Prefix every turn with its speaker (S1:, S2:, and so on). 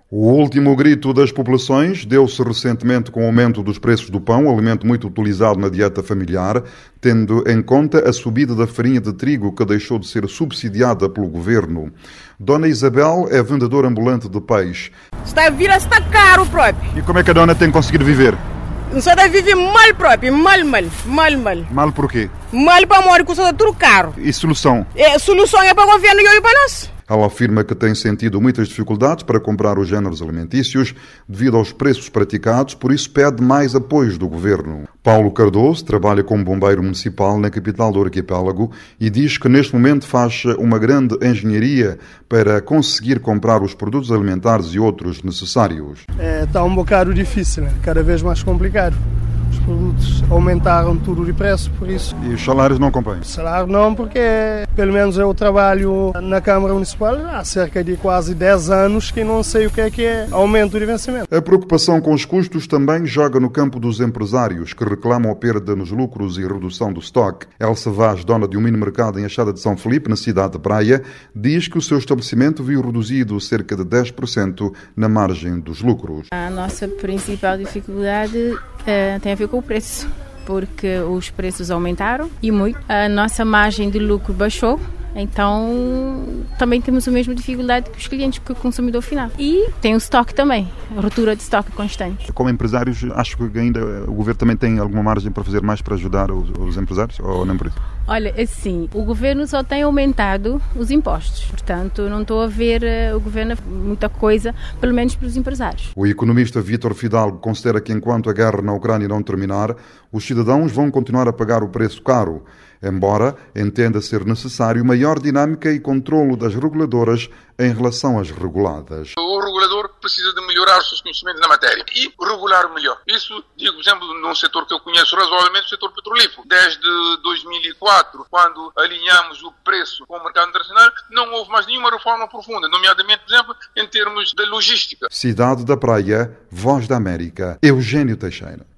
S1: O último grito das populações deu-se recentemente com o aumento dos preços do pão, alimento muito utilizado na dieta familiar, tendo em conta a subida da farinha de trigo que deixou de ser subsidiada pelo governo. Dona Isabel é vendedora ambulante de peixe.
S2: Está caro próprio.
S1: E como é que a dona tem conseguido viver?
S2: Só deve viver mal próprio, mal.
S1: Mal por quê?
S2: Mal para morrer, custa tudo caro.
S1: E solução?
S2: A solução é para o governo e para nós.
S1: Ela afirma que tem sentido muitas dificuldades para comprar os géneros alimentícios devido aos preços praticados, por isso pede mais apoios do governo. Paulo Cardoso trabalha como bombeiro municipal na capital do arquipélago e diz que neste momento faz uma grande engenharia para conseguir comprar os produtos alimentares e outros necessários.
S3: Está um bocado difícil, cada vez mais complicado. Os produtos aumentaram tudo de preço, por isso.
S1: E os salários não acompanham?
S3: O salário não, porque pelo menos eu trabalho na Câmara Municipal há cerca de quase 10 anos que não sei o que é aumento de vencimento.
S1: A preocupação com os custos também joga no campo dos empresários, que reclamam a perda nos lucros e redução do estoque. Elsa Vaz, dona de um mini-mercado em Achada de São Felipe, na cidade de Praia, diz que o seu estabelecimento viu reduzido cerca de 10% na margem dos lucros.
S4: A nossa principal dificuldade tem a ver com o preço, porque os preços aumentaram e muito. A nossa margem de lucro baixou, então também temos a mesma dificuldade que os clientes, que o consumidor final. E tem o estoque também, a ruptura de estoque constante.
S1: Como empresários, acho que ainda o governo também tem alguma margem para fazer mais para ajudar os empresários, ou não por isso?
S4: Olha, assim, o governo só tem aumentado os impostos, portanto não estou a ver o governo muita coisa, pelo menos para os empresários.
S1: O economista Vítor Fidalgo considera que enquanto a guerra na Ucrânia não terminar, os cidadãos vão continuar a pagar o preço caro, embora entenda ser necessário maior dinâmica e controlo das reguladoras em relação às reguladas.
S5: O regulador precisa de melhorar os seus conhecimentos na matéria e regular melhor. Isso, digo, por exemplo, num setor que eu conheço razoavelmente, o setor petrolífero. Desde 2004, quando alinhamos o preço com o mercado internacional, não houve mais nenhuma reforma profunda, nomeadamente, por exemplo, em termos de logística.
S1: Cidade da Praia, Voz da América, Eugênio Teixeira.